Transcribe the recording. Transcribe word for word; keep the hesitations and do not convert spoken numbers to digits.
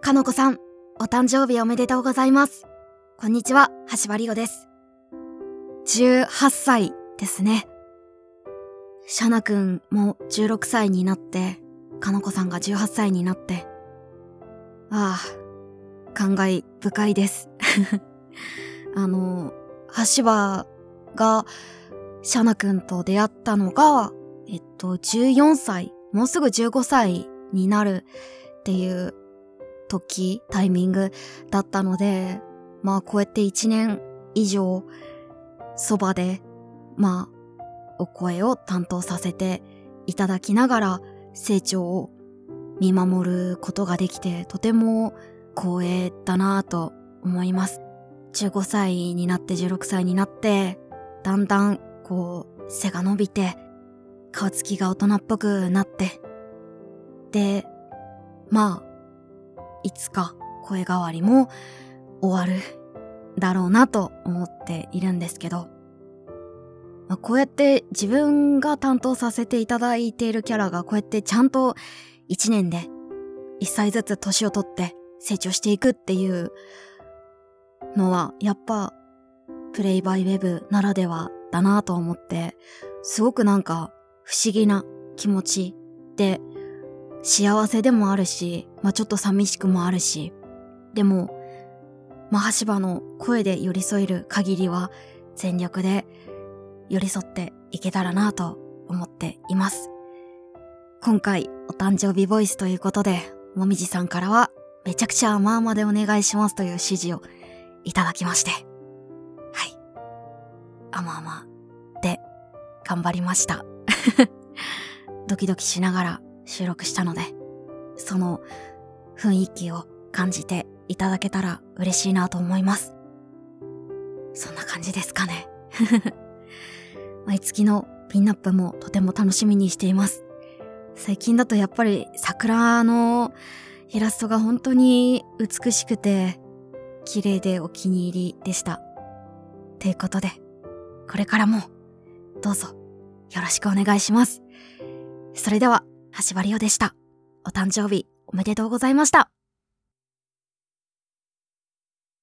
かのこさん、お誕生日おめでとうございます。こんにちは、橋場里央です。じゅうはっさいですね。シャナくんもじゅうろくさいになって、かのこさんがじゅうはっさいになって、ああ、感慨深いです。あの、橋場がシャナくんと出会ったのが、えっと、じゅうよんさい、もうすぐじゅうごさいになるっていう時、タイミングだったので、まあこうやっていちねん以上そばで、まあお声を担当させていただきながら成長を見守ることができて、とても光栄だなぁと思います。じゅうごさいになってじゅうろくさいになって、だんだんこう背が伸びて、顔つきが大人っぽくなって、で、まあいつか声変わりも終わるだろうなと思っているんですけど、まあ、こうやって自分が担当させていただいているキャラがこうやってちゃんといちねんでいっさいずつ年を取って成長していくっていうのはやっぱプレイバイウェブならではだなと思って、すごくなんか不思議な気持ちで、幸せでもあるし、まあちょっと寂しくもあるし、でも、まあ橋場の声で寄り添える限りは全力で寄り添っていけたらなと思っています。今回お誕生日ボイスということで、もみじさんからはめちゃくちゃ甘々でお願いしますという指示をいただきまして、はい。甘々で頑張りました。ドキドキしながら収録したので、その雰囲気を感じていただけたら嬉しいなと思います。そんな感じですかね。毎月のピンナップもとても楽しみにしています。最近だとやっぱり桜のイラストが本当に美しくて綺麗でお気に入りでした。ということで、これからもどうぞよろしくお願いします。それでは橋場里央でした。お誕生日おめでとうございました。